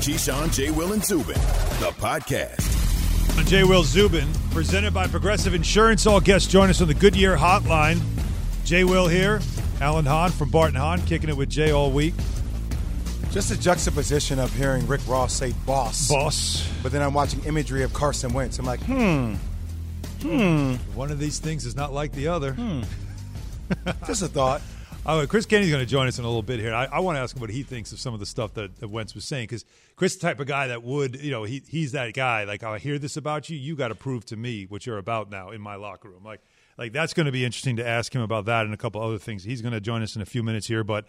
Keyshawn, J. Will, and Zubin, the podcast. J. Will Zubin, presented by Progressive Insurance. All guests join us on the Goodyear Hotline. J. Will here, Alan Hahn from Barton Hahn, kicking it with Jay all week. Just a juxtaposition of hearing Rick Ross say boss. Boss. But then I'm watching imagery of Carson Wentz. I'm like, One of these things is not like the other. Just a thought. Oh, Chris Kenny's going to join us in a little bit here. I want to ask him what he thinks of some of the stuff that Wentz was saying, because Chris is the type of guy that would, he's that guy. Like, I hear this about you. You got to prove to me what you're about now in my locker room. Like that's going to be interesting to ask him about that and a couple other things. He's going to join us in a few minutes here, but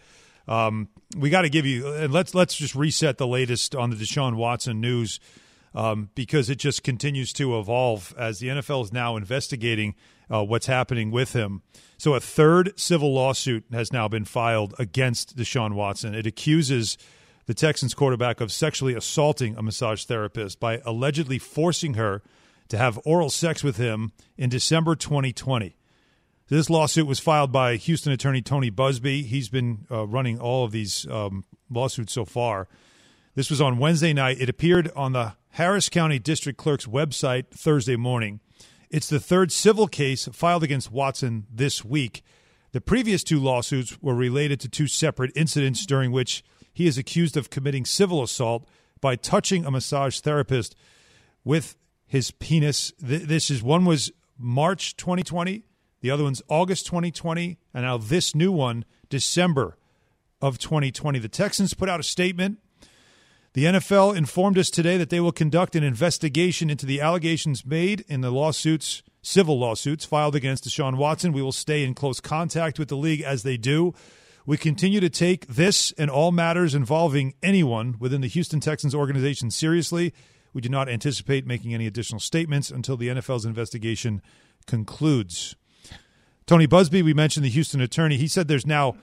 we got to give you and let's just reset the latest on the Deshaun Watson news because it just continues to evolve as the NFL is now investigating what's happening with him. So a third civil lawsuit has now been filed against Deshaun Watson. It accuses the Texans quarterback of sexually assaulting a massage therapist by allegedly forcing her to have oral sex with him in December 2020. This lawsuit was filed by Houston attorney Tony Busby. He's been running all of these lawsuits so far. This was on Wednesday night. It appeared on the Harris County District Clerk's website Thursday morning. It's the third civil case filed against Watson this week. The previous two lawsuits were related to two separate incidents during which he is accused of committing civil assault by touching a massage therapist with his penis. One was March 2020, the other one's August 2020, and now this new one, December of 2020. The Texans put out a statement. The NFL informed us today that they will conduct an investigation into the allegations made in the civil lawsuits filed against Deshaun Watson. We will stay in close contact with the league as they do. We continue to take this and all matters involving anyone within the Houston Texans organization seriously. We do not anticipate making any additional statements until the NFL's investigation concludes. Tony Busby, we mentioned the Houston attorney. He said there's now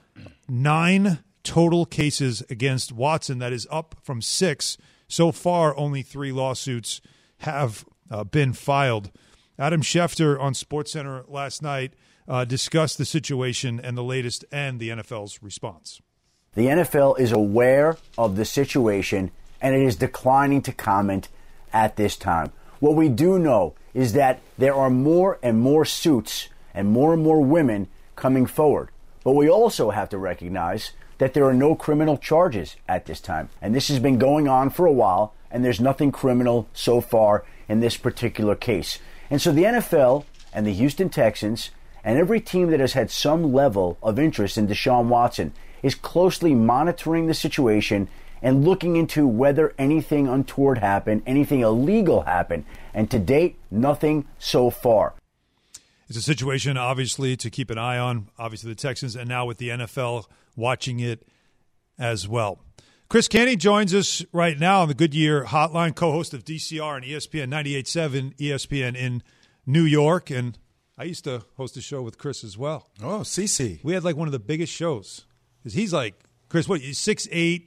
9 total cases against Watson. That is up from 6. So far, only 3 lawsuits have been filed. Adam Schefter on SportsCenter last night discussed the situation and the latest and the NFL's response. The NFL is aware of the situation, and it is declining to comment at this time. What we do know is that there are more and more suits and more women coming forward. But we also have to recognize that there are no criminal charges at this time. And this has been going on for a while, and there's nothing criminal so far in this particular case. And so the NFL and the Houston Texans and every team that has had some level of interest in Deshaun Watson is closely monitoring the situation and looking into whether anything untoward happened, anything illegal happened. And to date, nothing so far. It's a situation, obviously, to keep an eye on, obviously the Texans, and now with the NFL watching it as well. Chris Kenny joins us right now on the Goodyear Hotline, co-host of DCR and ESPN 98.7, ESPN in New York. And I used to host a show with Chris as well. Oh, CC. We had like one of the biggest shows. Because he's like, Chris, what, you're 6'8"?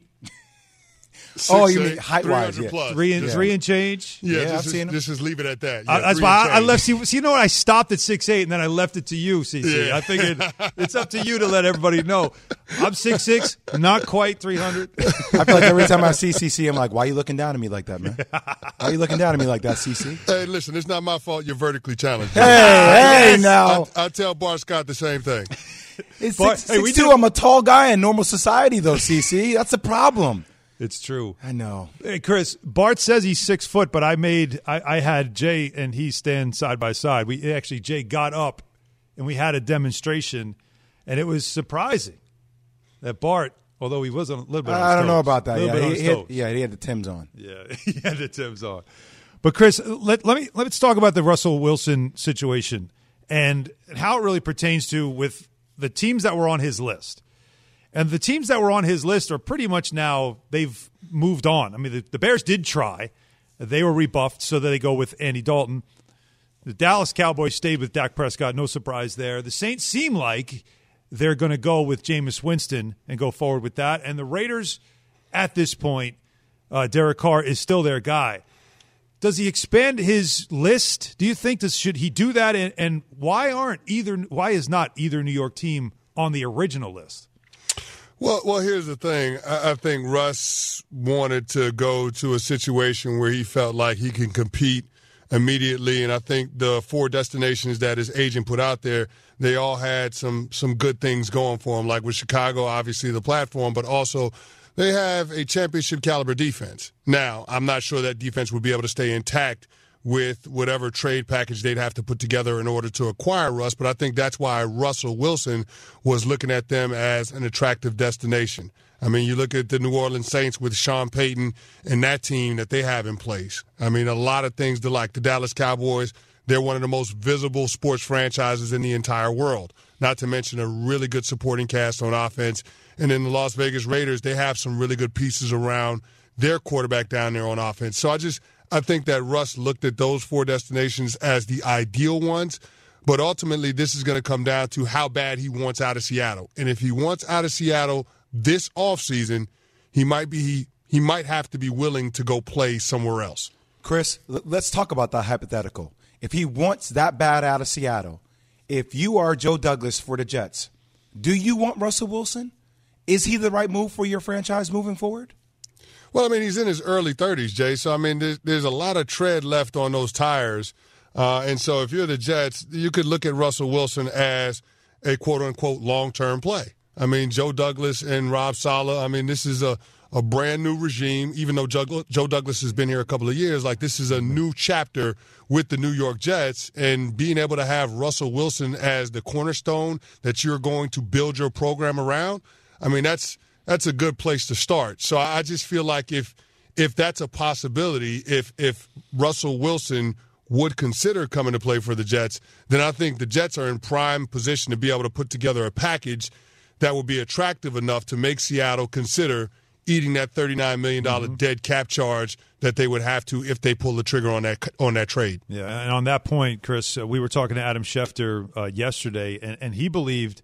Oh, you mean height-wise, yeah. Plus. Three and change? Yeah, I've seen him. Just leave it at that. That's why I left. See, you know what? I stopped at 6'8", and then I left it to you, CC. Yeah. I figured it's up to you to let everybody know. I'm 6'6", not quite 300. I feel like every time I see CC, I'm like, why are you looking down at me like that, man? Why are you looking down at me like that, CC? Hey, listen, it's not my fault you're vertically challenged. Hey, now. I tell Bart Scott the same thing. It's But, 6'2". I'm a tall guy in normal society, though, CC. That's the problem. It's true. I know. Hey, Chris, Bart says he's 6 foot, but I had Jay and he stand side by side. Jay got up and we had a demonstration, and it was surprising that Bart, although he was a little bit on his I don't toes, know about that. Yeah, He had the Timbs on. Yeah, he had the Timbs on. But Chris, let's talk about the Russell Wilson situation and how it really pertains to with the teams that were on his list. And the teams that were on his list are pretty much now, they've moved on. I mean, the Bears did try. They were rebuffed, so they go with Andy Dalton. The Dallas Cowboys stayed with Dak Prescott. No surprise there. The Saints seem like they're going to go with Jameis Winston and go forward with that. And the Raiders, at this point, Derek Carr is still their guy. Does he expand his list? Do you think should he do that? And why is not either New York team on the original list? Well, here's the thing. I think Russ wanted to go to a situation where he felt like he can compete immediately, and I think the 4 destinations that his agent put out there, they all had some good things going for him, like with Chicago, obviously the platform, but also they have a championship caliber defense. Now, I'm not sure that defense would be able to stay intact with whatever trade package they'd have to put together in order to acquire Russ, but I think that's why Russell Wilson was looking at them as an attractive destination. I mean, you look at the New Orleans Saints with Sean Payton and that team that they have in place. I mean, a lot of things to like. The Dallas Cowboys, they're one of the most visible sports franchises in the entire world, not to mention a really good supporting cast on offense. And then the Las Vegas Raiders, they have some really good pieces around their quarterback down there on offense. So I think that Russ looked at those 4 destinations as the ideal ones, but ultimately this is going to come down to how bad he wants out of Seattle. And if he wants out of Seattle this offseason, he might have to be willing to go play somewhere else. Chris, let's talk about that hypothetical. If he wants that bad out of Seattle, if you are Joe Douglas for the Jets, do you want Russell Wilson? Is he the right move for your franchise moving forward? Well, I mean, he's in his early 30s, Jay, so, I mean, there's a lot of tread left on those tires. And so if you're the Jets, you could look at Russell Wilson as a quote-unquote long-term play. I mean, Joe Douglas and Rob Saleh, I mean, this is a brand-new regime, even though Joe Douglas has been here a couple of years. Like, this is a new chapter with the New York Jets, and being able to have Russell Wilson as the cornerstone that you're going to build your program around, I mean, that's a good place to start. So I just feel like if that's a possibility, if Russell Wilson would consider coming to play for the Jets, then I think the Jets are in prime position to be able to put together a package that would be attractive enough to make Seattle consider eating that $39 million dead cap charge that they would have to if they pull the trigger on that trade. Yeah, and on that point, Chris, we were talking to Adam Schefter yesterday, and he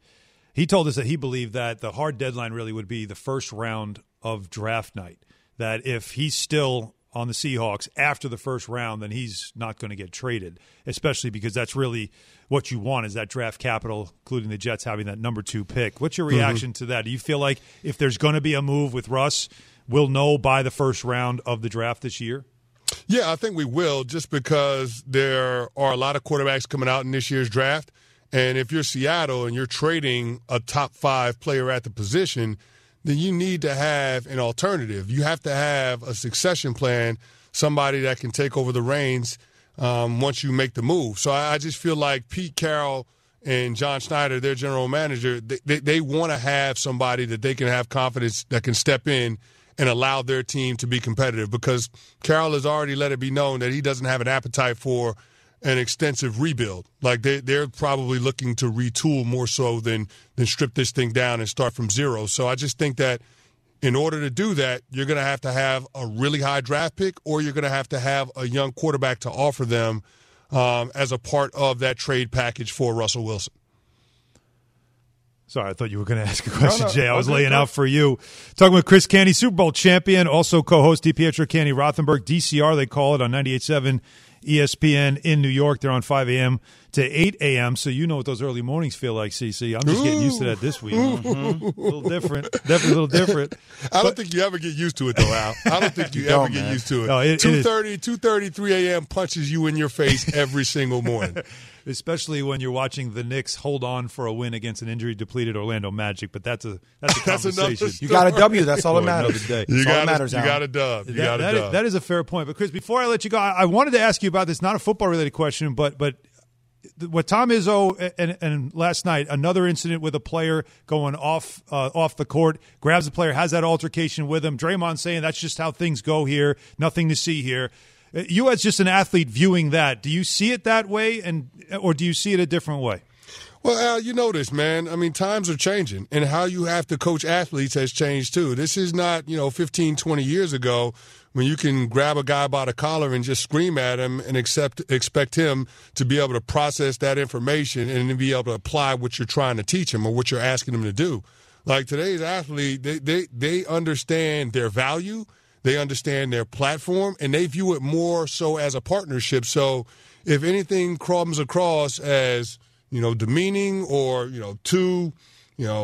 told us that he believed that the hard deadline really would be the first round of draft night, that if he's still on the Seahawks after the first round, then he's not going to get traded, especially because that's really what you want is that draft capital, including the Jets having that number 2 pick. What's your reaction to that? Do you feel like if there's going to be a move with Russ, we'll know by the first round of the draft this year? Yeah, I think we will, just because there are a lot of quarterbacks coming out in this year's draft. And if you're Seattle and you're trading a top 5 player at the position, then you need to have an alternative. You have to have a succession plan, somebody that can take over the reins once you make the move. So I just feel like Pete Carroll and John Schneider, their general manager, they want to have somebody that they can have confidence that can step in and allow their team to be competitive, because Carroll has already let it be known that he doesn't have an appetite for an extensive rebuild. Like they're probably looking to retool more so than strip this thing down and start from zero. So I just think that in order to do that, you're going to have a really high draft pick, or you're going to have a young quarterback to offer them as a part of that trade package for Russell Wilson. Sorry, I thought you were going to ask a question, Jay. I was laying out for you. Talking with Chris Canty, Super Bowl champion, also co-host DiPietro Canty Rothenberg, DCR they call it, on 98.7 ESPN in New York. They're on 5 a.m. to 8 a.m., so you know what those early mornings feel like, CC. I'm just getting used to that this week. A little different. Definitely a little different. I don't think you ever get used to it, though, Al. I don't think you ever get used to it. No, 2:30, 3 a.m. punches you in your face every single morning. Especially when you're watching the Knicks hold on for a win against an injury-depleted Orlando Magic, but that's a conversation. You got a W. That's all that matters. You got a dub. That is a fair point. But, Chris, before I let you go, I wanted to ask you about this, not a football-related question, but what Tom Izzo and last night, another incident with a player going off the court, grabs the player, has that altercation with him. Draymond saying that's just how things go here, nothing to see here. You as just an athlete viewing that, do you see it that way, or do you see it a different way? Well, Al, you know this, man. I mean, times are changing, and how you have to coach athletes has changed too. This is not, 15, 20 years ago when you can grab a guy by the collar and just scream at him and expect him to be able to process that information and then be able to apply what you're trying to teach him or what you're asking him to do. Like today's athlete, they understand their value. They understand their platform, and they view it more so as a partnership. So if anything comes across as, demeaning or, too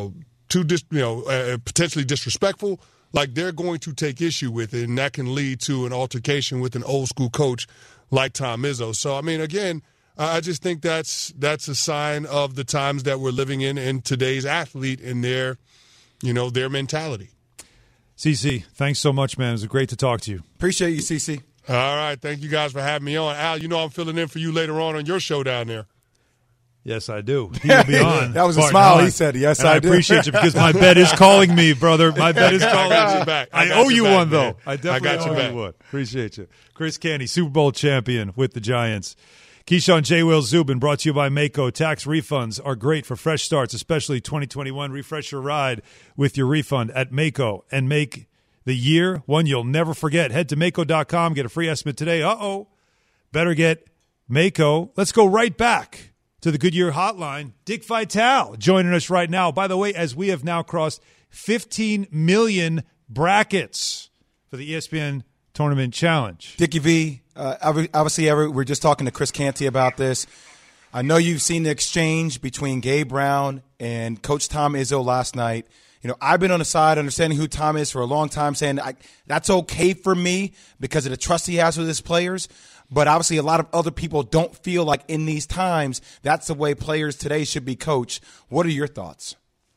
potentially disrespectful, like they're going to take issue with it, and that can lead to an altercation with an old school coach like Tom Izzo. So, I mean, again, I just think that's a sign of the times that we're living in today's athlete and their mentality. CC, thanks so much, man. It was great to talk to you. Appreciate you, CC. All right. Thank you guys for having me on. Al, I'm filling in for you later on your show down there. Yes, I do. He will be on. That was a smile. He said, yes, and I do. I appreciate you because my bed is calling me, brother. My bed is calling me. I got you back. I owe you one, though. Man. I definitely owe you one. Appreciate you. Chris Canty, Super Bowl champion with the Giants. Keyshawn, J. Will, Zubin, brought to you by Mako. Tax refunds are great for fresh starts, especially 2021. Refresh your ride with your refund at Mako and make the year one you'll never forget. Head to Mako.com. Get a free estimate today. Better get Mako. Let's go right back to the Goodyear Hotline. Dick Vitale joining us right now. By the way, as we have now crossed 15 million brackets for the ESPN Tournament Challenge. Dickie V, obviously we're just talking to Chris Canty about this. I know you've seen the exchange between Gabe Brown and Coach Tom Izzo last night. I've been on the side understanding who Tom is for a long time, saying that's okay for me because of the trust he has with his players. But obviously a lot of other people don't feel like in these times that's the way players today should be coached. What are your thoughts?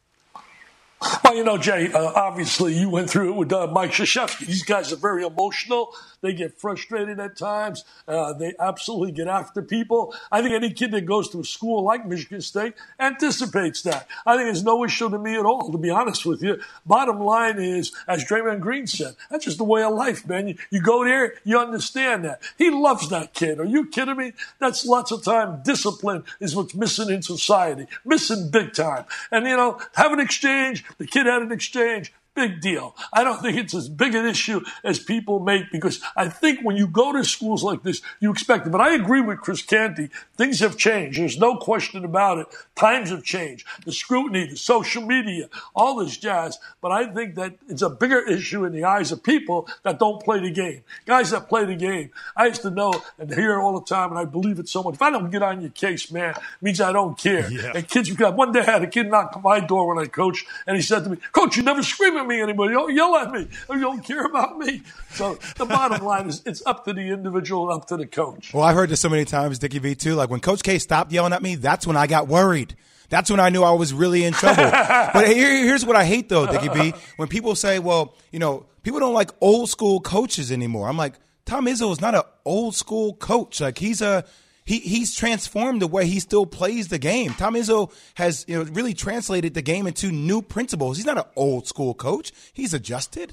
Well, Jay, obviously you went through it with Mike Krzyzewski. These guys are very emotional. They get frustrated at times. They absolutely get after people. I think any kid that goes to a school like Michigan State anticipates that. I think it's no issue to me at all, to be honest with you. Bottom line is, as Draymond Green said, that's just the way of life, man. You go there, you understand that. He loves that kid. Are you kidding me? That's lots of time. Discipline is what's missing in society. Missing big time. And, have an exchange. The kid had an exchange. Big deal. I don't think it's as big an issue as people make, because I think when you go to schools like this, you expect it. But I agree with Chris Canty. Things have changed. There's no question about it. Times have changed. The scrutiny, the social media, all this jazz. But I think that it's a bigger issue in the eyes of people that don't play the game. Guys that play the game. I used to know and hear it all the time, and I believe it so much. If I don't get on your case, man, it means I don't care. Yeah. And kids, one day I had a kid knock on my door when I coached, and he said to me, "Coach, you never scream at me anymore. You don't yell at me. You don't care about me." So the bottom line is it's up to the individual and up to the coach. Well, I've heard this so many times, Dickie V, too. Like when Coach K stopped yelling at me, that's when I got worried. That's when I knew I was really in trouble. But here's what I hate, though, Dickie V. When people say, well, people don't like old school coaches anymore. I'm like, Tom Izzo is not an old school coach. Like he's transformed the way he still plays the game. Tom Izzo has really translated the game into new principles. He's not an old school coach. He's adjusted.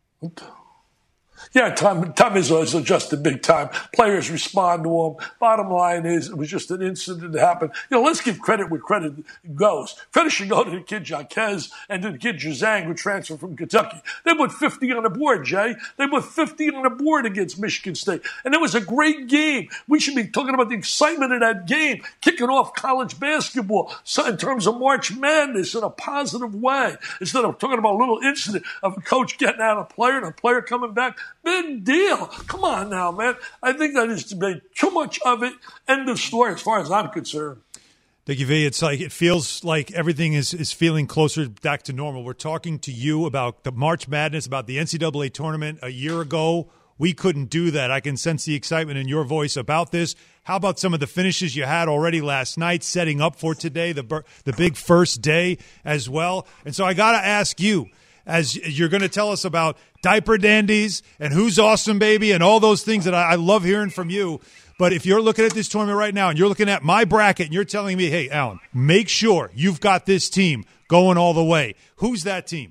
Yeah, Tom Izzo has adjusted big time. Players respond to him. Bottom line is, it was just an incident that happened. Let's give credit where credit goes. Credit should go to the kid Jaquez and to the kid Jazang, who transferred from Kentucky. They put 50 on the board, Jay. They put 50 on the board against Michigan State. And it was a great game. We should be talking about the excitement of that game, kicking off college basketball in terms of March Madness in a positive way, instead of talking about a little incident of a coach getting out of a player and a player coming back. Big deal. Come on now, man. I think that is made too much of it. End of story as far as I'm concerned. Dickie V, it feels like everything is feeling closer back to normal. We're talking to you about the March Madness, about the NCAA tournament a year ago. We couldn't do that. I can sense the excitement in your voice about this. How about some of the finishes you had already last night, setting up for today, the big first day as well? And so I got to ask you, as you're going to tell us about diaper dandies and who's awesome, baby, and all those things that I love hearing from you. But if you're looking at this tournament right now and you're looking at my bracket and you're telling me, hey, Alan, make sure you've got this team going all the way. Who's that team?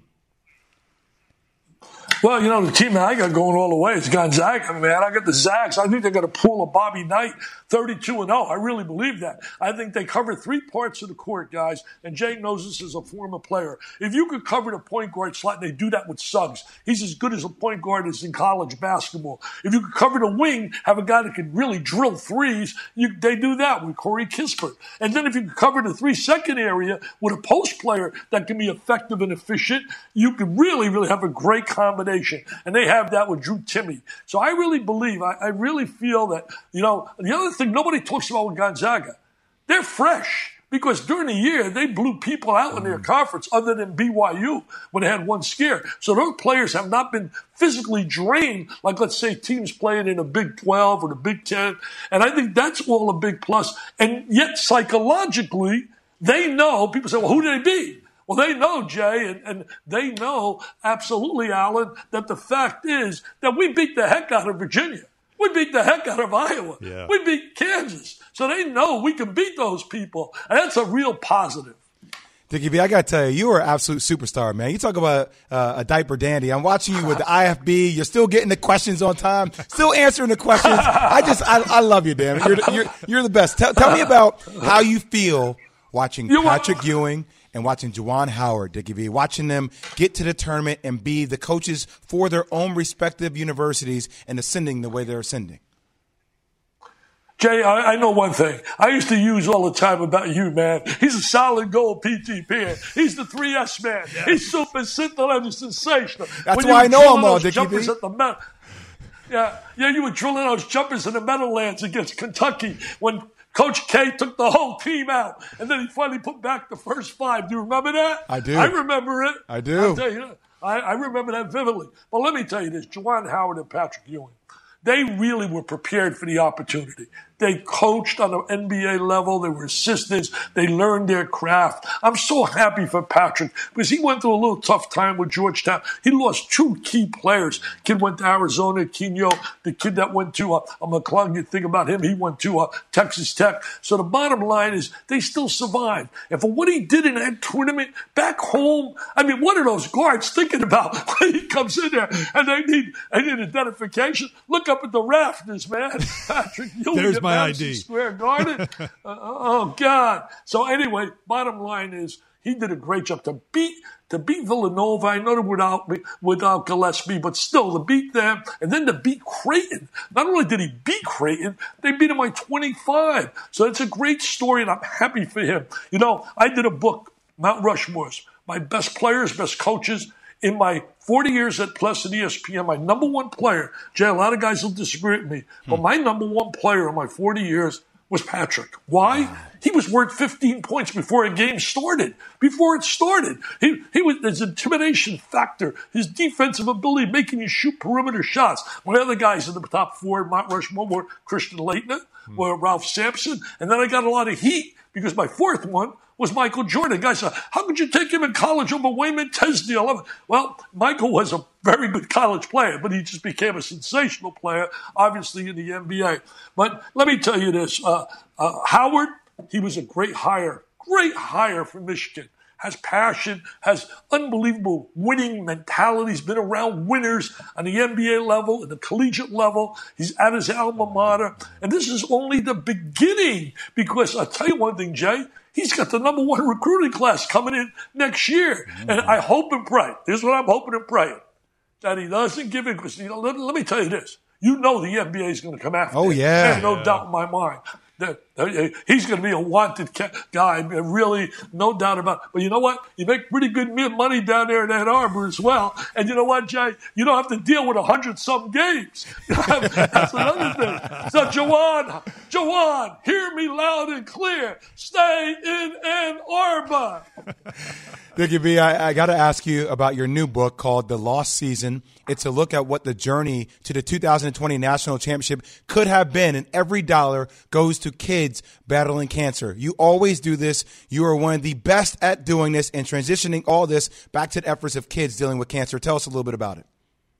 Well, the team that I got going all the way is Gonzaga, man. I got the Zags. I think they're going to pull a Bobby Knight 32-0. I really believe that. I think they cover 3 parts of the court, guys, and Jay knows this as a former player. If you could cover the point guard slot, they do that with Suggs. He's as good as a point guard as in college basketball. If you could cover the wing, have a guy that can really drill threes, they do that with Corey Kispert. And then if you could cover the 3-second area with a post player that can be effective and efficient, you could really, really have a great combination. And they have that with Drew Timme. So I really believe, I really feel that, the other thing nobody talks about with Gonzaga, they're fresh. because during the year, they blew people out in their conference other than BYU when they had one scare. So those players have not been physically drained like, let's say, teams playing in the Big 12 or the Big 10. And I think that's all a big plus. And yet psychologically, they know, people say, well, who did they beat? Well, they know, Jay, and they know absolutely, Alan, that the fact is that we beat the heck out of Virginia. We beat the heck out of Iowa. Yeah. We beat Kansas. So they know we can beat those people. And that's a real positive. Dickie B, I got to tell you, you are an absolute superstar, man. You talk about a diaper dandy. I'm watching you with the IFB. You're still getting the questions on time, still answering the questions. I love you, damn it. You're the best. Tell me about how you feel watching Patrick Ewing and watching Juwan Howard, Dickie V, watching them get to the tournament and be the coaches for their own respective universities and ascending the way they're ascending. Jay, I know one thing. I used to use all the time about you, man. He's a solid gold PTP. He's the 3S man. Yeah. He's super scintillating, sensational. That's why I know him all, Dickie B. You were drilling those jumpers in the Meadowlands against Kentucky when Coach K took the whole team out, and then he finally put back the first 5. Do you remember that? I do. I remember it. I do. I'll tell you, I remember that vividly. But let me tell you this, Juwan Howard and Patrick Ewing, they really were prepared for the opportunity. They coached on an NBA level. They were assistants. They learned their craft. I'm so happy for Patrick because he went through a little tough time with Georgetown. He lost 2 key players. Kid went to Arizona, Quino. The kid that went to McClung, you think about him, he went to Texas Tech. So the bottom line is they still survived. And for what he did in that tournament back home, I mean, what are those guards thinking about when he comes in there and they need identification? Look up at the rafters, man. Patrick Ewing. There's my ID. Square Garden. Oh God! So anyway, bottom line is he did a great job to beat Villanova. I know they're without Gillespie, but still to beat them and then to beat Creighton. Not only did he beat Creighton, they beat him by 25. So it's a great story, and I'm happy for him. You know, I did a book, Mount Rushmore's, my best players, best coaches. In my 40 years at Plus and ESPN, my number one player, Jay, a lot of guys will disagree with me, but my number one player in my 40 years was Patrick. Why? He was worth 15 points before a game started. Before it started. He was his intimidation factor, his defensive ability, making you shoot perimeter shots. When other guys in the top 4 in Mount Rushmore were Christian Laettner, were Ralph Sampson, and then I got a lot of heat because my 4th one was Michael Jordan. Guys said, how could you take him in college over Wayman Tesdale? Well, Michael was a very good college player, but he just became a sensational player, obviously, in the NBA. But let me tell you this. Howard, he was a great hire for Michigan. Has passion, has unbelievable winning mentality. He's been around winners on the NBA level and the collegiate level. He's at his alma mater. And this is only the beginning because I'll tell you one thing, Jay, he's got the number 1 recruiting class coming in next year. And I hope and pray. Here's what I'm hoping and praying. That he doesn't give in because, let me tell you this. You know the NBA is going to come after him. Oh, yeah. There's no doubt in my mind. He's going to be a wanted guy, really, no doubt about it. But you know what? You make pretty good money down there in Ann Arbor as well. And you know what, Jay? You don't have to deal with 100-some games. That's another thing. So, Juwan, hear me loud and clear. Stay in Ann Arbor. Dickie B, I got to ask you about your new book called The Lost Season. It's a look at what the journey to the 2020 National Championship could have been, and every dollar goes to kids battling cancer. You always do this. You are one of the best at doing this and transitioning all this back to the efforts of kids dealing with cancer. Tell us a little bit about it.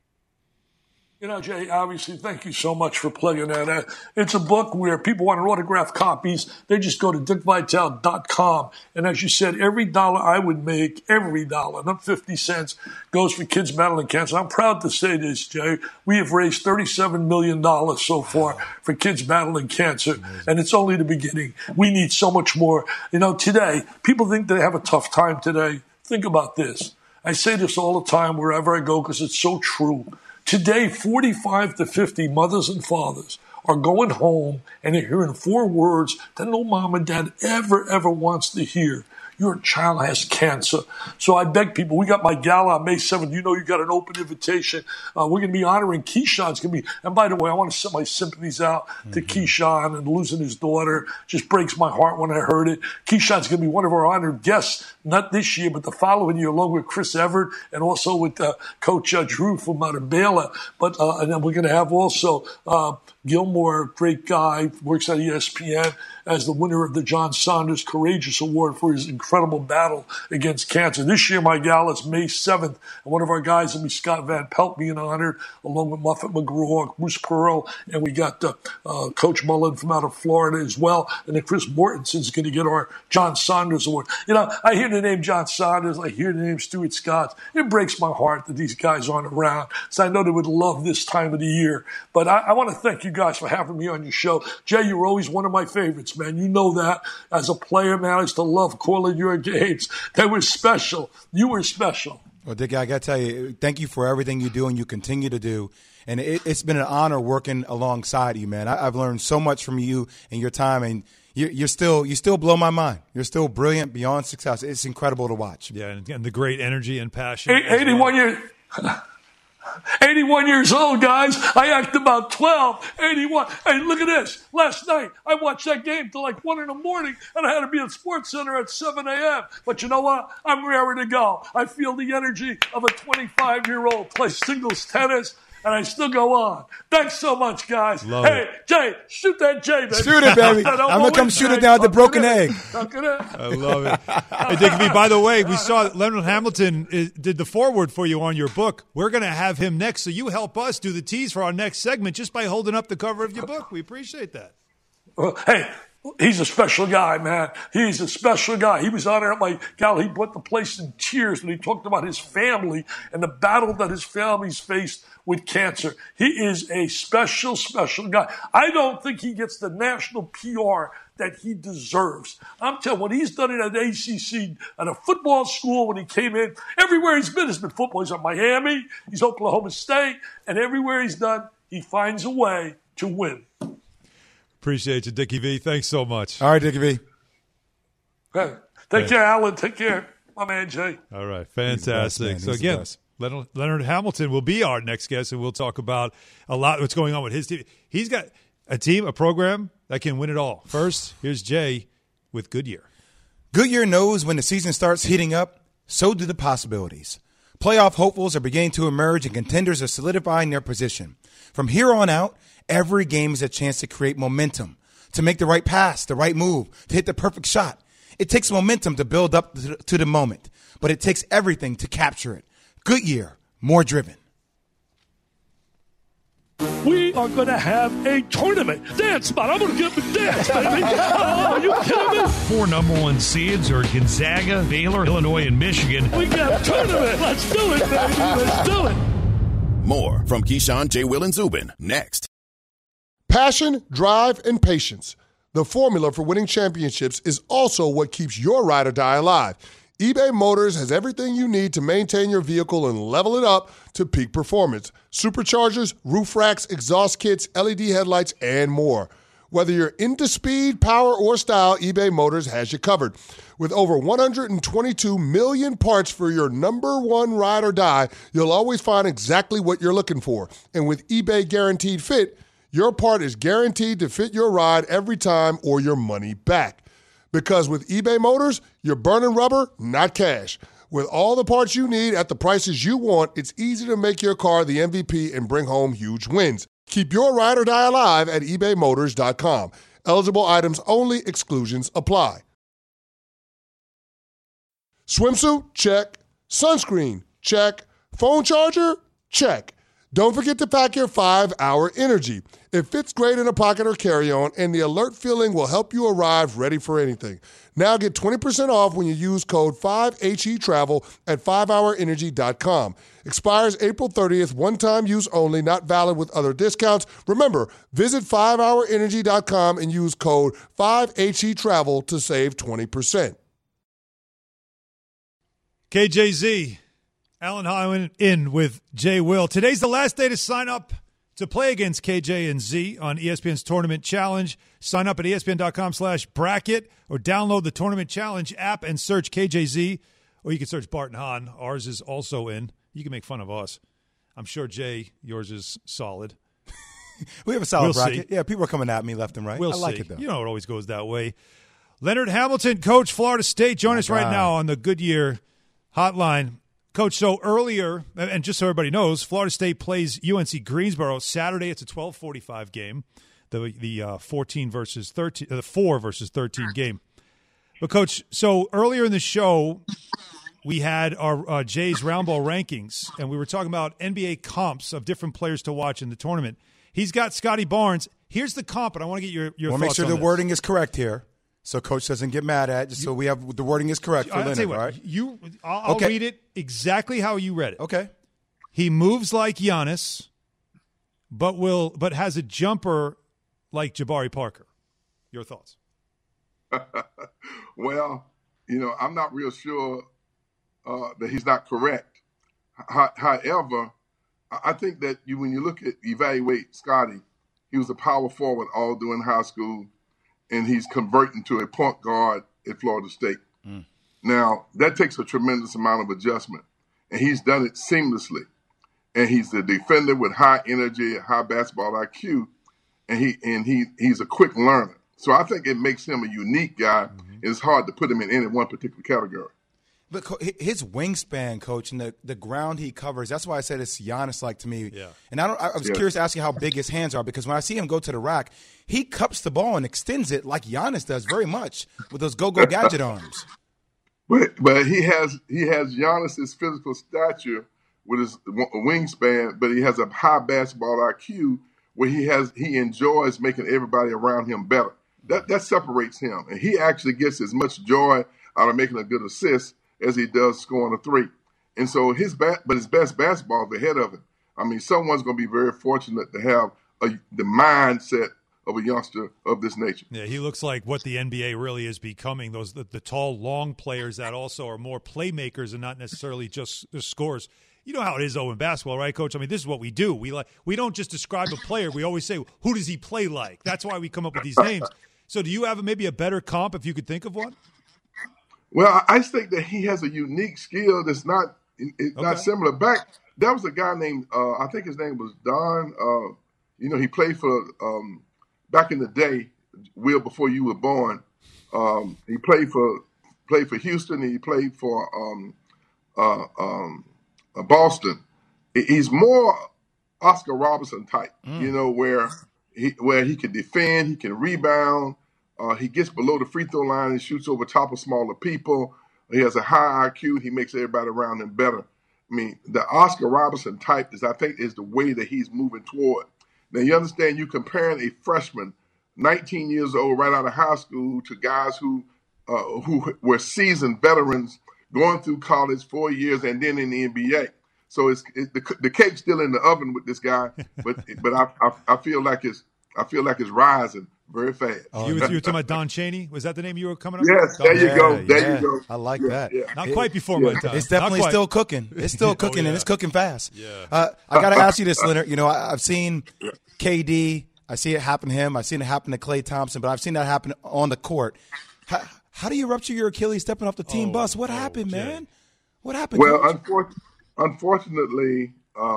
You know, Jay, obviously, thank you so much for plugging that. It's a book where people want autographed copies. They just go to dickvitale.com. And as you said, every dollar I would make, every dollar, not 50 cents, goes for kids battling cancer. I'm proud to say this, Jay. We have raised $37 million so far for kids battling cancer. And it's only the beginning. We need so much more. You know, today, people think they have a tough time today. Think about this. I say this all the time wherever I go because it's so true. Today, 45 to 50 mothers and fathers are going home and they're hearing 4 words that no mom and dad ever wants to hear. your child has cancer. So I beg people, we got my gala on May 7th. You know you got an open invitation. We're going to be honoring Keyshawn's going to be, and by the way, I want to send my sympathies out to Keyshawn and losing his daughter. Just breaks my heart when I heard it. Keyshawn's going to be one of our honored guests, not this year, but the following year, along with Chris Everett and also with Coach Drew from out of Baylor. But and then we're going to have also Gilmore, great guy, works at ESPN, as the winner of the John Saunders Courageous Award for his incredible battle against cancer. This year, my gala is May 7th, and one of our guys will be Scott Van Pelt being honored, along with Muffet McGraw, Bruce Pearl, and we got Coach Mullen from out of Florida as well, and then Chris Mortenson's going to get our John Saunders Award. You know, I hear the name John Saunders, I hear the name Stuart Scott. It breaks my heart that these guys aren't around, so I know they would love this time of the year. But I want to thank you guys for having me on your show. Jay, you were always one of my favorites, man. You know that. As a player, man, I used to love calling your games. They were special. You were special. Well, Dickie, I got to tell you, thank you for everything you do and you continue to do. And it's been an honor working alongside you, man. I've learned so much from you and your time, and you still blow my mind. You're still brilliant, beyond success. It's incredible to watch. Yeah, and the great energy and passion. 81 years old, guys. I act about 12. 81. Hey, look at this. Last night, I watched that game till like 1 in the morning, and I had to be at Sports Center at 7 a.m. But you know what? I'm ready to go. I feel the energy of a 25-year-old play singles tennis, and I still go on. Thanks so much, guys. Hey, Jay, shoot that Jay, baby. Shoot it, baby. I'm going to come shoot it down at the Broken Egg. I love it. Hey, Digby, by the way, we saw Leonard Hamilton did the foreword for you on your book. We're going to have him next, so you help us do the tease for our next segment just by holding up the cover of your book. We appreciate that. Hey, he's a special guy, man. He's a special guy. He was on there at my gala. He put the place in tears when he talked about his family and the battle that his family's faced with cancer. He is a special, special guy. I don't think he gets the national PR that he deserves. I'm telling you, what he's done it at ACC, at a football school when he came in, everywhere he's been football. He's at Miami, he's Oklahoma State, and everywhere he's done, he finds a way to win. Appreciate you, Dickie V. Thanks so much. All right, Dickie V. Okay. Take care, Alan. Take care, my man, Jay. All right. Fantastic. So, again, Leonard Hamilton will be our next guest, and we'll talk about a lot of what's going on with his team. He's got a team, a program that can win it all. First, here's Jay with Goodyear. Goodyear knows when the season starts heating up, so do the possibilities. Playoff hopefuls are beginning to emerge, and contenders are solidifying their position. From here on out, every game is a chance to create momentum, to make the right pass, the right move, to hit the perfect shot. It takes momentum to build up to the moment, but it takes everything to capture it. Goodyear, more driven. We are going to have a tournament. Dance, man. I'm going to get the dance, baby. Are you kidding me? 4 number 1 seeds are Gonzaga, Baylor, Illinois, and Michigan. We got a tournament. Let's do it, baby. Let's do it. More from Keyshawn, J. Will, and Zubin next. Passion, drive, and patience. The formula for winning championships is also what keeps your ride or die alive. eBay Motors has everything you need to maintain your vehicle and level it up to peak performance. Superchargers, roof racks, exhaust kits, LED headlights, and more. Whether you're into speed, power, or style, eBay Motors has you covered. With over 122 million parts for your number one ride or die, you'll always find exactly what you're looking for. And with eBay Guaranteed Fit, your part is guaranteed to fit your ride every time or your money back. Because with eBay Motors, you're burning rubber, not cash. With all the parts you need at the prices you want, it's easy to make your car the MVP and bring home huge wins. Keep your ride or die alive at ebaymotors.com. Eligible items only. Exclusions apply. Swimsuit? Check. Sunscreen? Check. Phone charger? Check. Don't forget to pack your 5-Hour Energy. It fits great in a pocket or carry-on, and the alert feeling will help you arrive ready for anything. Now get 20% off when you use code 5HETRAVEL at 5hourenergy.com. Expires April 30th, one-time use only, not valid with other discounts. Remember, visit 5hourenergy.com and use code 5HETRAVEL to save 20%. KJZ, Alan Hyman in with Jay Will. Today's the last day to sign up To play against KJ and Z on ESPN's Tournament Challenge, sign up at ESPN.com/bracket or download the Tournament Challenge app and search KJZ, or you can search Bart and Hahn. Ours is also in. You can make fun of us. I'm sure, Jay, yours is solid. We have a solid bracket. See. Yeah, people are coming at me left and right. I like it, though. You know, it always goes that way. Leonard Hamilton, coach, Florida State. Join us right now on the Goodyear hotline. Coach, so earlier, and just so everybody knows, Florida State plays UNC Greensboro Saturday. It's a 12:45 game, the 14 versus 13, the 4 versus 13 game. But Coach, so earlier in the show, we had our Jay's Roundball rankings, and we were talking about NBA comps of different players to watch in the tournament. He's got Scotty Barnes. Here's the comp, and I want to get your thoughts on this. Make sure the wording is correct here. So Coach doesn't get mad at it, just so we have the wording is correct for Leonard, right? I'll read it exactly how you read it. Okay. He moves like Giannis, but has a jumper like Jabari Parker. Your thoughts? Well, I'm not real sure that he's not correct. However, I think that when you evaluate Scotty, he was a power forward all during high school, and he's converting to a point guard at Florida State. Now, that takes a tremendous amount of adjustment, and he's done it seamlessly. And he's a defender with high energy, high basketball IQ, and he's a quick learner. So I think it makes him a unique guy. It's hard to put him in any one particular category. But his wingspan, Coach, and the ground he covers, that's why I said it's Giannis-like to me. Yeah. And I was curious to ask you how big his hands are, because when I see him go to the rack, he cups the ball and extends it like Giannis does very much with those go-go gadget arms. But he has Giannis's physical stature with his wingspan, but he has a high basketball IQ where he enjoys making everybody around him better. That separates him, and he actually gets as much joy out of making a good assist as he does scoring a three. And so his best basketball is ahead of him. I mean, someone's going to be very fortunate to have the mindset of a youngster of this nature. Yeah, he looks like what the NBA really is becoming, the tall, long players that also are more playmakers and not necessarily just scorers. You know how it is, though, in basketball, right, Coach? I mean, this is what we do. We don't just describe a player. We always say, who does he play like? That's why we come up with these names. So do you have maybe a better comp if you could think of one? Well, I think that he has a unique skill that's not similar. There was a guy named, I think his name was Don. He played for, back in the day, Will, before you were born. He played for Houston, and he played for Boston. He's more Oscar Robertson type, where he can defend, he can rebound. He gets below the free throw line and shoots over top of smaller people. He has a high IQ. He makes everybody around him better. I mean, the Oscar Robertson type is the way that he's moving toward. Now, you understand, you comparing a freshman, 19 years old, right out of high school, to guys who were seasoned veterans going through college 4 years and then in the NBA. So the cake's still in the oven with this guy, but I feel like it's rising very fast. You were talking about Don Chaney? Was that the name you were coming up with? Yes, there you go. There you go. I like that. Yeah. Not quite before my time. It's definitely still cooking. It's still cooking, and it's cooking fast. Yeah. I got to ask you this, Leonard. I've seen KD. I see it happen to him. I've seen it happen to Klay Thompson, but I've seen that happen on the court. How do you rupture your Achilles stepping off the team bus? What happened, man? What happened? Well, unfortunately,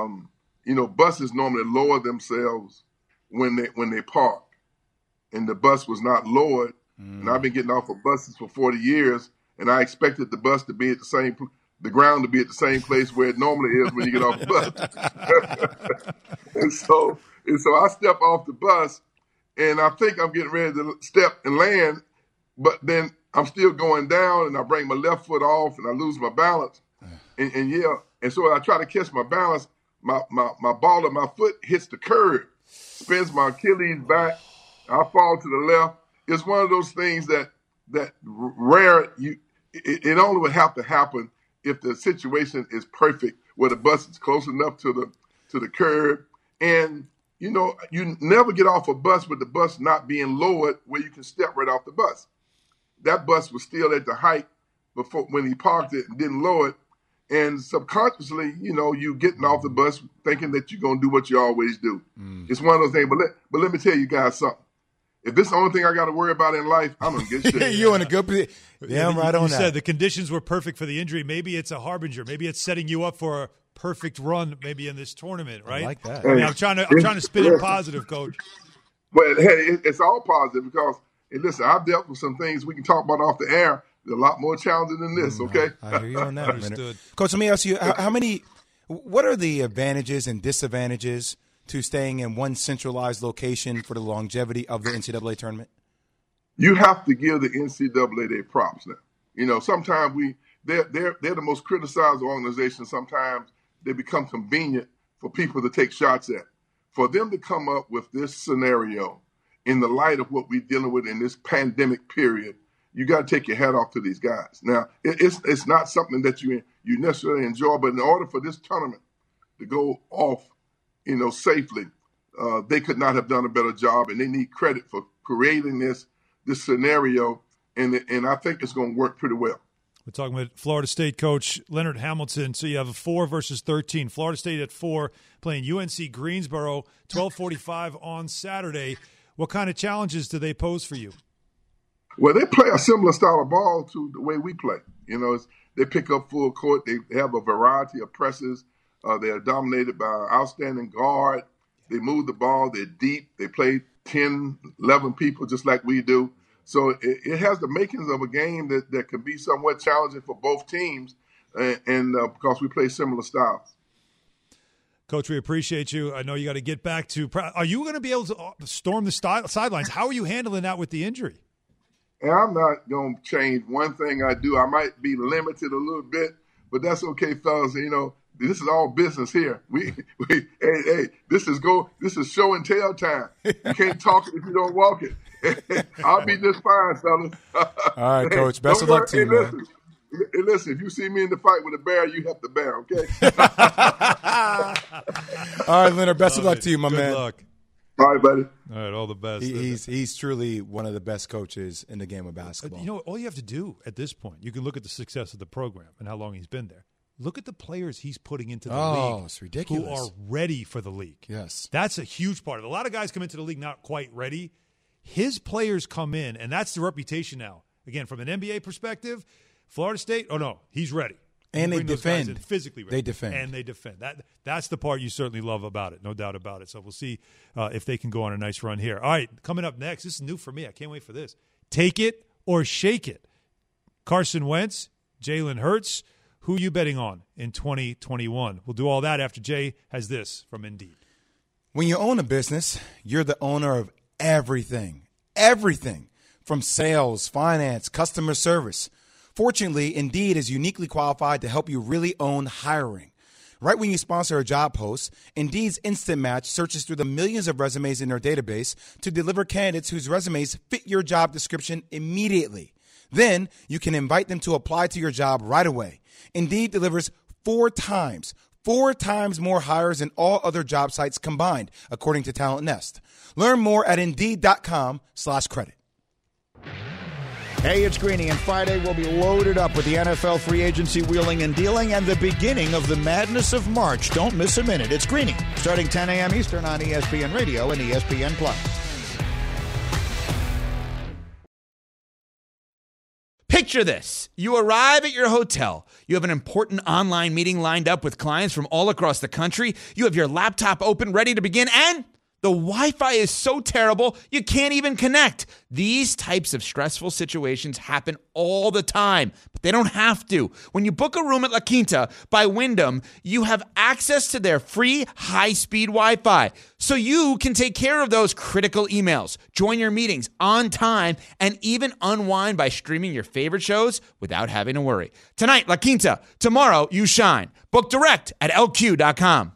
buses normally lower themselves when they park, and the bus was not lowered. And I've been getting off of buses for 40 years, and I expected the bus to be at the ground to be at the same place where it normally is when you get off the bus. and so I step off the bus, and I think I'm getting ready to step and land, but then I'm still going down, and I bring my left foot off, and I lose my balance. And so I try to catch my balance. My ball of my foot hits the curb, spins my Achilles back. I fall to the left. It's one of those things that rare. It only would have to happen if the situation is perfect, where the bus is close enough to the curb, and you never get off a bus with the bus not being lowered where you can step right off the bus. That bus was still at the height before when he parked it and didn't lower it. And subconsciously, you getting off the bus thinking that you're going to do what you always do. It's one of those things. But let me tell you guys something. If this is the only thing I got to worry about in life, I'm going to get shit. You're in a good position. Yeah, I'm right on that. You said the conditions were perfect for the injury. Maybe it's a harbinger. Maybe it's setting you up for a perfect run maybe in this tournament, right? I like that. I mean, I'm trying to spin it positive, Coach. Well, hey, it's all positive because, listen, I've dealt with some things we can talk about off the air. They're a lot more challenging than this, okay? I hear you on that. Understood. Coach, let me ask you, what are the advantages and disadvantages to staying in one centralized location for the longevity of the NCAA tournament? You have to give the NCAA their props now. Sometimes they're the most criticized organization. Sometimes they become convenient for people to take shots at. For them to come up with this scenario in the light of what we're dealing with in this pandemic period, you got to take your hat off to these guys. Now, it's not something that you necessarily enjoy, but in order for this tournament to go off, safely, they could not have done a better job, and they need credit for creating this scenario, and I think it's going to work pretty well. We're talking with Florida State coach Leonard Hamilton. So you have a 4 versus 13. Florida State at 4 playing UNC Greensboro, 12:45 on Saturday. What kind of challenges do they pose for you? Well, they play a similar style of ball to the way we play. They pick up full court. They have a variety of presses. They are dominated by an outstanding guard. They move the ball. They're deep. They play 10, 11 people just like we do. So it has the makings of a game that can be somewhat challenging for both teams, and because we play similar styles. Coach, we appreciate you. I know you got to get back to – are you going to be able to storm the sidelines? How are you handling that with the injury? And I'm not going to change one thing I do. I might be limited a little bit, but that's okay, fellas. This is all business here. Hey, this is show and tell time. You can't talk it if you don't walk it. I'll be just fine, fellas. All right, Coach. Best of luck to you, man. Listen, if you see me in the fight with a bear, you have to bear, okay? All right, Leonard. Best of luck to you, my man. Good luck. All right, buddy. All right, all the best. He's truly one of the best coaches in the game of basketball. All you have to do at this point, you can look at the success of the program and how long he's been there. Look at the players he's putting into the league. It's ridiculous. Who are ready for the league. Yes. That's a huge part of it. A lot of guys come into the league not quite ready. His players come in, and that's the reputation now. Again, from an NBA perspective, Florida State, he's ready. And they defend. Physically ready. They defend. And they defend. That's the part you certainly love about it, no doubt about it. So we'll see if they can go on a nice run here. All right, coming up next, this is new for me. I can't wait for this. Take it or shake it. Carson Wentz, Jalen Hurts. Who you betting on in 2021? We'll do all that after Jay has this from Indeed. When you own a business, you're the owner of everything. Everything from sales, finance, customer service. Fortunately, Indeed is uniquely qualified to help you really own hiring. Right when you sponsor a job post, Indeed's Instant Match searches through the millions of resumes in their database to deliver candidates whose resumes fit your job description immediately. Then you can invite them to apply to your job right away. Indeed delivers 4 times more hires than all other job sites combined, according to Talent Nest. Learn more at Indeed.com/credit. Hey, it's Greeny, and Friday will be loaded up with the NFL free agency wheeling and dealing and the beginning of the madness of March. Don't miss a minute. It's Greeny, starting 10 a.m. Eastern on ESPN Radio and ESPN+. Picture this. You arrive at your hotel. You have an important online meeting lined up with clients from all across the country. You have your laptop open, ready to begin, and the Wi-Fi is so terrible, you can't even connect. These types of stressful situations happen all the time, but they don't have to. When you book a room at La Quinta by Wyndham, you have access to their free high-speed Wi-Fi, so you can take care of those critical emails, join your meetings on time, and even unwind by streaming your favorite shows without having to worry. Tonight, La Quinta. Tomorrow, you shine. Book direct at LQ.com.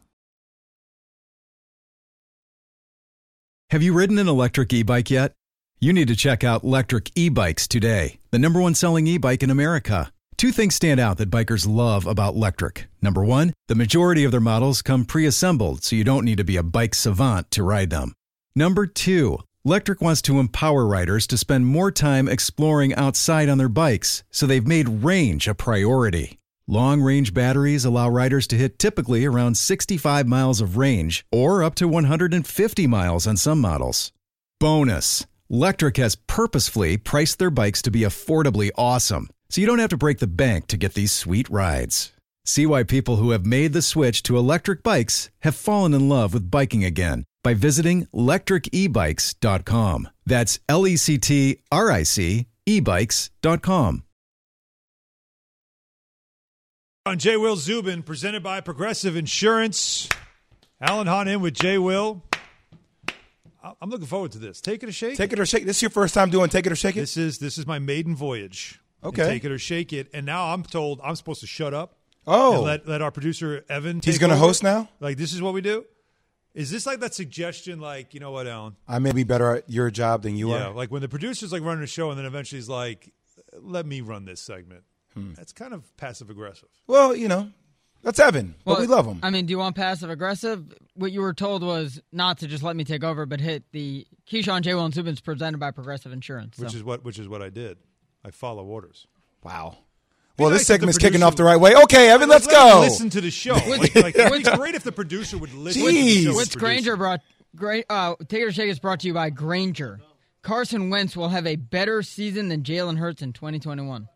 Have you ridden an electric e-bike yet? You need to check out Lectric E-Bikes today, the #1 selling e-bike in America. 2 things stand out that bikers love about Lectric. Number 1, the majority of their models come pre-assembled, so you don't need to be a bike savant to ride them. Number 2, Lectric wants to empower riders to spend more time exploring outside on their bikes, so they've made range a priority. Long-range batteries allow riders to hit typically around 65 miles of range or up to 150 miles on some models. Bonus, Lectric has purposefully priced their bikes to be affordably awesome, so you don't have to break the bank to get these sweet rides. See why people who have made the switch to electric bikes have fallen in love with biking again by visiting lectricebikes.com. That's LECTRIC ebikes.com. On J. Will Zubin, presented by Progressive Insurance. Alan Hahn in with J. Will. I'm looking forward to this. Take it or shake it. Take it or shake it. This is your first time doing Take It or Shake It? This is my maiden voyage. Okay. Take it or shake it. And now I'm told I'm supposed to shut up. Oh. And let our producer, Evan, take He's going to over. host now? Like, this is what we do? Is this like that suggestion, like, you know what, Alan? I may be better at your job than you Yeah, are. like when the producer's like running a show and then eventually he's like, let me run this segment. That's kind of passive-aggressive. Well, you know, that's Evan, but we love him. I mean, do you want passive-aggressive? What you were told was not to just let me take over, but hit the Keyshawn, J. Will, and Zubin's presented by Progressive Insurance. So. Which is what I did. I follow orders. Wow. Well, this segment's kicking off the right way. Okay, Evan, let's go. Listen to the show. It's great if the producer would listen to the show. What's Granger brought? Take It or Shake is brought to you by Granger. Carson Wentz will have a better season than Jalen Hurts in 2021.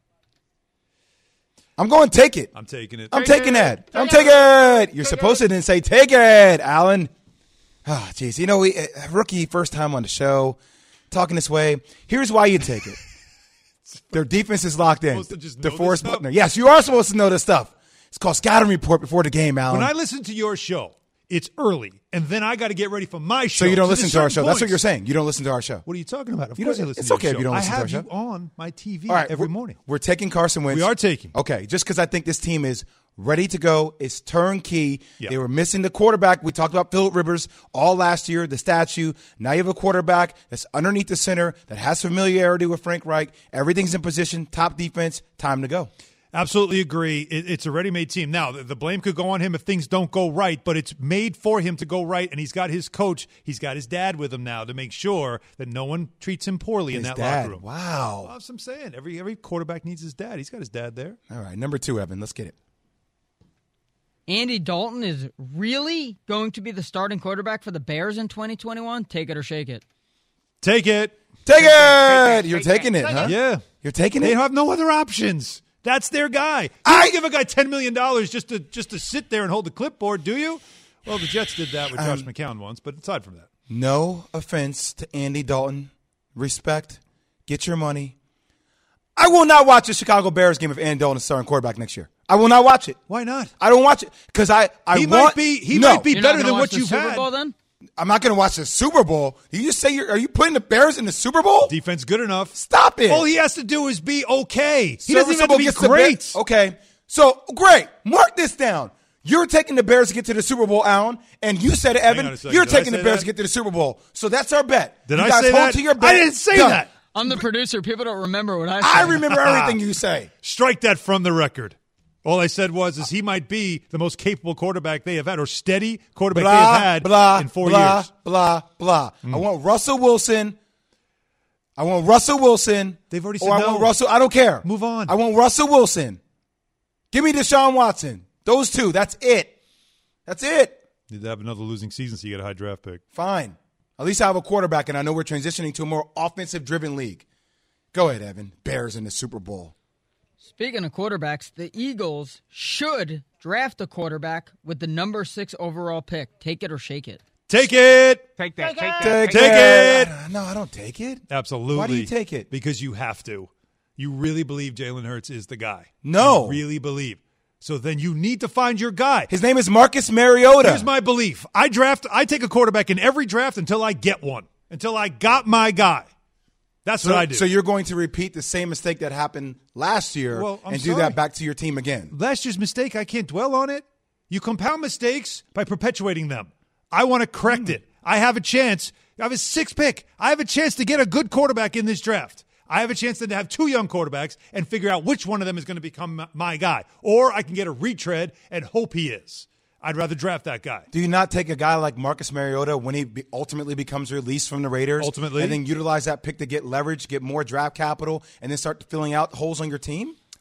I'm going to take it. I'm taking it. I'm taking that. I'm taking it. You're supposed to then say, take it, Alan. Oh, jeez. You know, rookie, first time on the show, talking this way. Here's why you take it. Their defense is locked in. DeForest Buckner. Yes, you are supposed to know this stuff. It's called scouting report before the game, Alan. When I listen to your show, it's early, and then I got to get ready for my show. So you don't listen to our show. That's what you're saying. You don't listen to our show. What are you talking about? Of course I listen it's to okay your if you don't listen to our show. I have you on my TV right, every morning. We're taking Carson Wentz. We are taking. Okay, just because I think this team is ready to go. It's turnkey. Yeah. They were missing the quarterback. We talked about Phillip Rivers all last year, the statue. Now you have a quarterback that's underneath the center, that has familiarity with Frank Reich. Everything's in position, top defense, time to go. Absolutely agree. It's a ready-made team. Now, the blame could go on him if things don't go right, but it's made for him to go right, and he's got his coach. He's got his dad with him now to make sure that no one treats him poorly in that locker room. Wow. Well, that's what I'm saying. Every quarterback needs his dad. He's got his dad there. All right, number 2, Evan. Let's get it. Andy Dalton is really going to be the starting quarterback for the Bears in 2021? Take it or shake it. Take it. Take it. You're taking it, huh? Yeah. You're taking it? They have no other options. That's their guy. You don't give a guy $10 million just to sit there and hold the clipboard, do you? Well, the Jets did that with Josh McCown once, but aside from that. No offense to Andy Dalton. Respect. Get your money. I will not watch the Chicago Bears game if Andy Dalton is starting quarterback next year. I will not watch it. Why not? I don't watch it because he might be better than what you've Super had. Bowl, then? I'm not going to watch the Super Bowl. You just say are you putting the Bears in the Super Bowl? Defense good enough. Stop it. All he has to do is be okay. He doesn't even have to be great. Okay. So, great. Mark this down. You're taking the Bears to get to the Super Bowl, Alan, and you said it, Evan. You're taking the Bears to get to the Super Bowl. So that's our bet. Did you I guys say hold that? To your bet. I didn't say Done. that. I'm the producer. People don't remember what I said. I remember everything you say. Strike that from the record. All I said was he might be the most capable quarterback they have had, or steady quarterback they have had in 4 years. Blah, blah. I want Russell Wilson. They've already said I no. want Russell. I don't care. Move on. I want Russell Wilson. Give me Deshaun Watson. Those two. That's it. Need to have another losing season so you get a high draft pick. Fine. At least I have a quarterback, and I know we're transitioning to a more offensive-driven league. Go ahead, Evan. Bears in the Super Bowl. Speaking of quarterbacks, the Eagles should draft a quarterback with the number 6 overall pick. Take it or shake it. Take it. Take that. Take it. No, I don't take it. Absolutely. Why do you take it? Because you have to. You really believe Jalen Hurts is the guy. No. You really believe. So then you need to find your guy. His name is Marcus Mariota. Here's my belief. I take a quarterback in every draft until I get one. Until I got my guy. That's what I do. So you're going to repeat the same mistake that happened last year and do that back to your team again. Last year's mistake, I can't dwell on it. You compound mistakes by perpetuating them. I want to correct it. I have a chance. I have a 6th pick. I have a chance to get a good quarterback in this draft. I have a chance then to have 2 young quarterbacks and figure out which one of them is going to become my guy. Or I can get a retread and hope he is. I'd rather draft that guy. Do you not take a guy like Marcus Mariota when he ultimately becomes released from the Raiders? Ultimately. And then utilize that pick to get leverage, get more draft capital, and then start filling out holes on your team?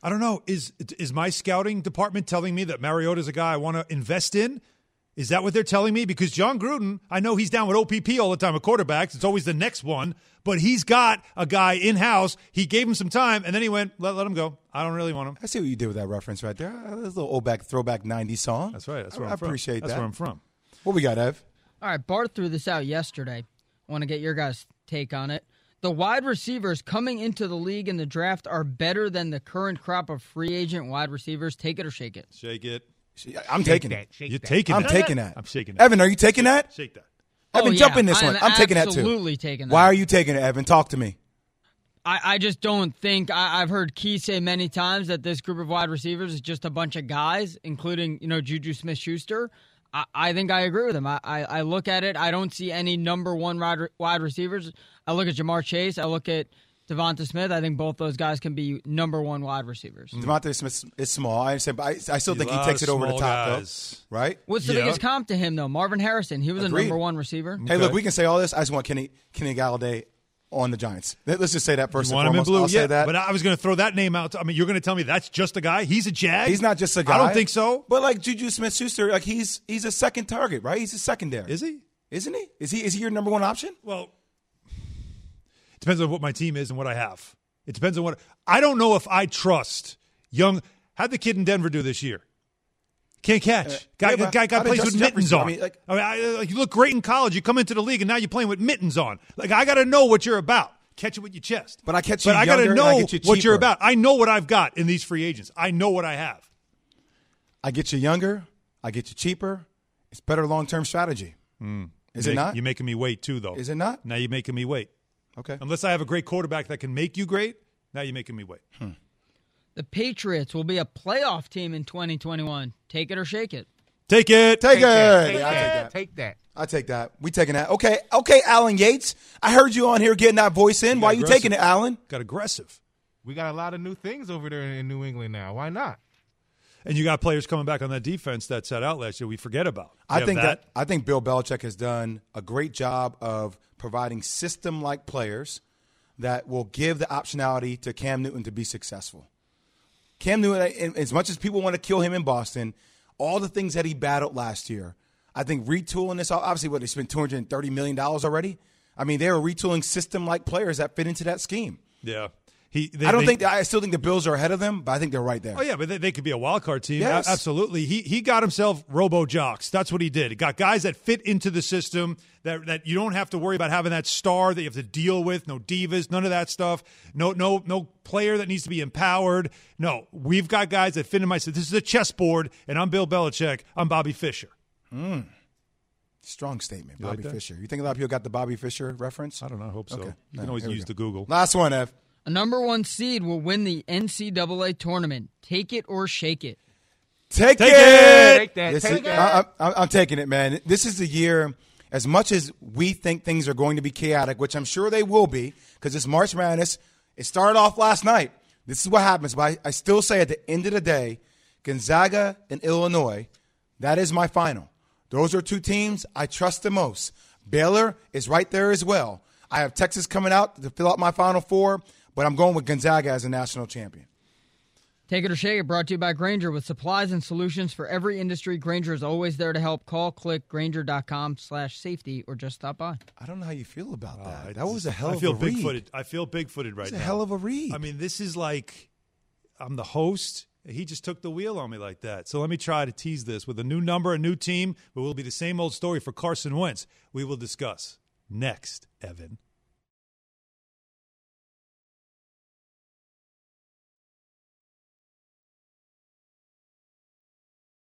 I don't know. Is my scouting department telling me that Mariota's a guy I want to invest in? Is that what they're telling me? Because John Gruden, I know he's down with OPP all the time with quarterbacks. It's always the next one. But he's got a guy in-house. He gave him some time, and then he went, let him go. I don't really want him. I see what you did with that reference right there. That's a little old throwback 90s song. That's right. That's where I I'm from. appreciate that. That's where I'm from. What we got, Ev? All right, Bart threw this out yesterday. I want to get your guys' take on it. The wide receivers coming into the league in the draft are better than the current crop of free agent wide receivers. Take it or shake it. Shake it. I'm taking it. You're taking it. I'm taking that. I'm shaking it. Evan, are you taking that? Shake that. Evan, jump in this one. I'm taking that too. Absolutely taking that. Why are you taking it, Evan? Talk to me. I just don't think I've heard Key say many times that this group of wide receivers is just a bunch of guys, including Juju Smith-Schuster. I think I agree with him. I look at it. I don't see any number one wide receivers. I look at Jamar Chase. I look at Devonta Smith. I think both those guys can be number one wide receivers. Devonta Smith is small. I understand, but I still think he takes it over the top, though. Right? What's the biggest comp to him, though? Marvin Harrison. He was a number one receiver. Hey, look, we can say all this. I just want Kenny Galladay on the Giants. Let's just say that first and foremost. I'll say that. But I was going to throw that name out. I mean, you're going to tell me that's just a guy? He's a Jag? He's not just a guy. I don't think so. But like Juju Smith-Schuster, like he's a second target, right? He's a secondary. Is he? Isn't he? Is he your number one option? Well, it depends on what my team is and what I have. It depends on what – I don't know if I trust young – how'd the kid in Denver do this year? Can't catch. Guy plays with mittens on. You look great in college. You come into the league, and now you're playing with mittens on. Like, I got to know what you're about. Catch it with your chest. But I catch you But I got to know what you're about. I know what I've got in these free agents. I know what I have. I get you younger. I get you cheaper. It's better long-term strategy. Is it not? You're making me wait, too, though. Is it not? Now you're making me wait. Okay. Unless I have a great quarterback that can make you great, now you're making me wait. The Patriots will be a playoff team in 2021. Take it or shake it. Take it. Take it. Yeah, take that. I take that. We taking that. Okay, Alan Yates. I heard you on here getting that voice in. Why are you taking it, Alan? Got aggressive. We got a lot of new things over there in New England now. Why not? And you got players coming back on that defense that sat out last year we forget about. I think Bill Belichick has done a great job of providing system-like players that will give the optionality to Cam Newton to be successful. Cam Newton, as much as people want to kill him in Boston, all the things that he battled last year, I think retooling this, obviously, they spent $230 million already. I mean, they were retooling system-like players that fit into that scheme. Yeah. I still think the Bills are ahead of them, but I think they're right there. Oh, yeah, but they could be a wild card team. Yes. Absolutely. He got himself robo-jocks. That's what he did. He got guys that fit into the system, that you don't have to worry about having that star that you have to deal with, no divas, none of that stuff, no player that needs to be empowered. No, we've got guys that fit in my system. This is a chessboard, and I'm Bill Belichick. I'm Bobby Fischer. Strong statement, You Bobby like Fischer. You think a lot of people got the Bobby Fischer reference? I don't know. I hope so. Okay. You can always use the Google. Last one, Ev. A number one seed will win the NCAA tournament. Take it or shake it. Take it. Take that. Take that. I'm taking it, man. This is the year, as much as we think things are going to be chaotic, which I'm sure they will be, because it's March Madness. It started off last night. This is what happens. But I still say at the end of the day, Gonzaga and Illinois, that is my final. Those are two teams I trust the most. Baylor is right there as well. I have Texas coming out to fill out my Final Four, but I'm going with Gonzaga as a national champion. Take it or shake it, brought to you by Grainger. With supplies and solutions for every industry, Grainger is always there to help. Call, click, Grainger.com/safety, or just stop by. I don't know how you feel about that. That was a hell of a read. Big-footed. I feel big-footed right now. It's a hell of a read. I mean, this is like I'm the host. He just took the wheel on me like that. So let me try to tease this with a new number, a new team, but it will be the same old story for Carson Wentz. We will discuss next, Evan.